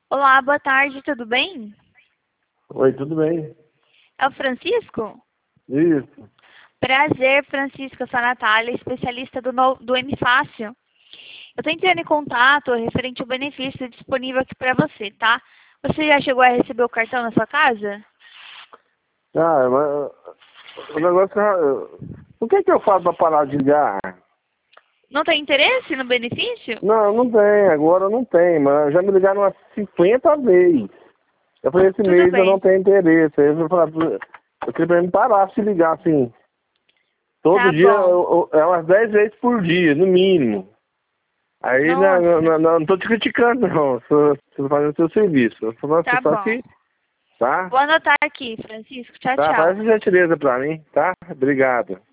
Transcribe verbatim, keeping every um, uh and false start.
Olá, boa tarde, tudo bem? Oi, tudo bem? É o Francisco? Isso. Prazer, Francisco, eu sou a Natália, especialista do, no- do M Fácil. Eu tô entrando em contato referente ao benefício disponível aqui para você, tá? Você já chegou a receber o cartão na sua casa? Ah, mas o negócio é... O que que eu faço pra parar de ligar? Não tem interesse no benefício? Não, não tem, agora não tem, mas já me ligaram umas cinquenta vezes. Eu falei, esse Tudo mês eu não bem, tenho interesse. Aí eu falei, eu queria pra mim parar de ligar assim. Todo tá dia, bom. eu- eu- é umas dez vezes por dia, no mínimo. Aí não, não, Nossa, não, não tô te criticando, não. Tô, tô fazendo o seu serviço. Eu tô falando tá só bom. que, tá? Vou anotar aqui, Francisco. Tchau, Tá, faz tchau. essa gentileza pra mim, tá? Obrigado.